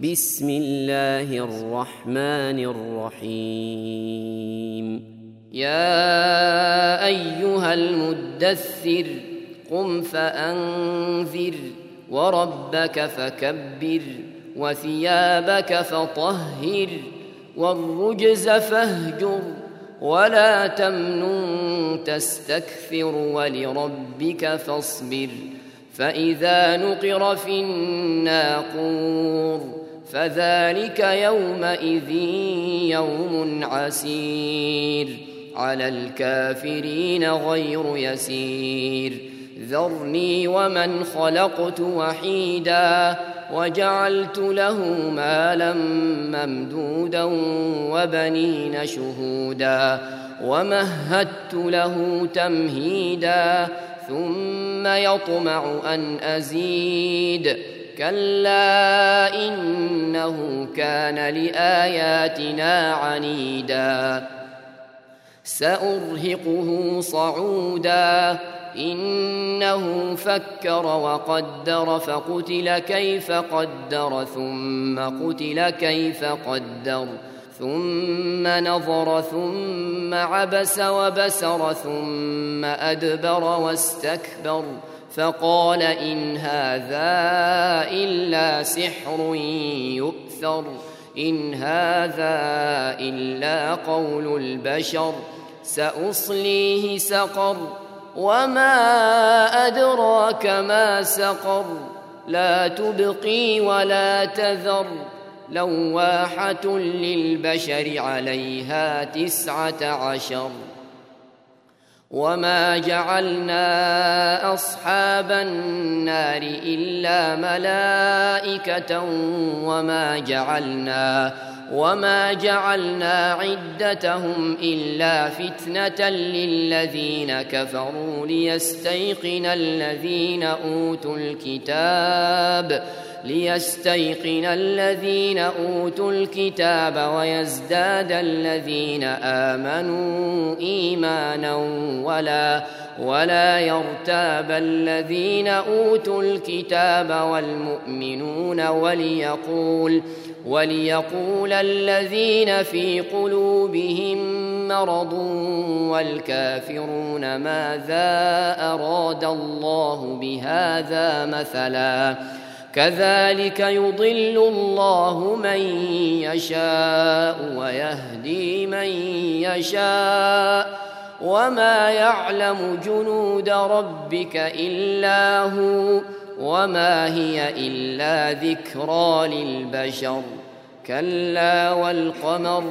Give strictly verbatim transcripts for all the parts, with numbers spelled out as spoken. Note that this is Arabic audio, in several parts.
بسم الله الرحمن الرحيم يا أيها المدثر قم فأنذر وربك فكبر وثيابك فطهر والرجز فاهجر ولا تمنن تستكثر ولربك فاصبر فإذا نقر في الناقور فذلك يومئذ يوم عسير على الكافرين غير يسير ذرني ومن خلقت وحيدا وجعلت له مالا ممدودا وبنين شهودا ومهدت له تمهيدا ثم يطمع أن أزيد كلا إنه كان لآياتنا عنيدا سأرهقه صعودا إنه فكر وقدر فقتل كيف قدر ثم قتل كيف قدر ثم نظر ثم عبس وبسر ثم أدبر واستكبر فقال إن هذا إلا سحر يؤثر إن هذا إلا قول البشر سأصليه سقر وما أدراك ما سقر لا تبقي ولا تذر لواحة للبشر عليها تسعة عشر وما جعلنا أصحاب النار إلا ملائكة وما جعلنا وما جعلنا عدتهم إلا فتنة للذين كفروا ليستيقن الذين أوتوا الكتاب ليستيقن الذين أوتوا الكتاب ويزداد الذين آمنوا إيمانا ولا ولا يرتاب الذين أوتوا الكتاب والمؤمنون وليقول وليقول الذين في قلوبهم مرض والكافرون ماذا أراد الله بهذا مثلا كذلك يضل الله من يشاء ويهدي من يشاء وما يعلم جنود ربك إلا هو وما هي إلا ذكرى للبشر كلا والقمر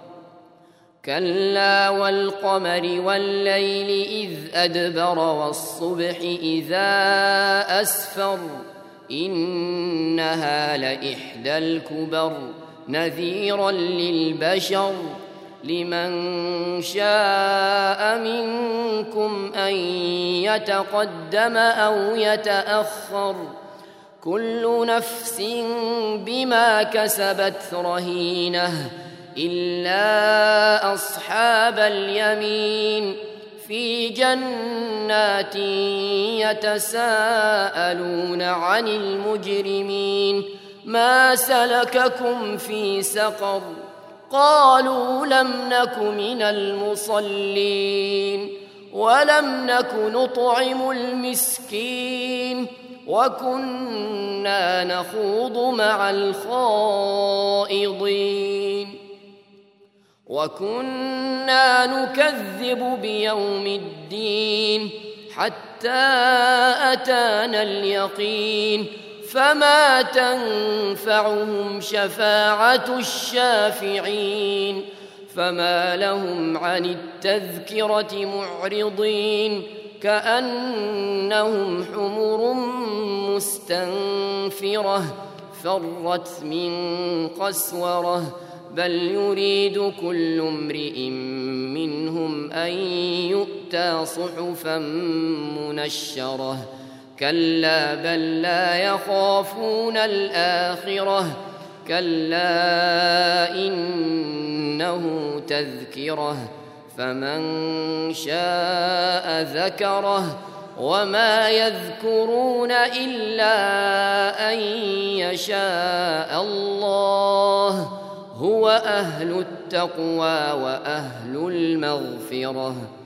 كلا والقمر والليل إذ أدبر والصبح إذا أسفر إنها لإحدى الكبر نذيرا للبشر لمن شاء منكم أن يتقدم أو يتأخر كل نفس بما كسبت رهينة إلا أصحاب اليمين في جنات يتساءلون عن المجرمين ما سلككم في سقر قالوا لم نك من المصلين ولم نك نطعم المسكين وكنا نخوض مع الخائضين وكنا نكذب بيوم الدين حتى أتانا اليقين فما تنفعهم شفاعة الشافعين فما لهم عن التذكرة معرضين كأنهم حمر مستنفرة فرت من قسورة بل يريد كل امرئ منهم أن يؤتى صحفا منشرة كلا بل لا يخافون الآخرة كلا إنه تذكرة فمن شاء ذكره وما يذكرون إلا أن يشاء الله هو أهل التقوى وأهل المغفرة.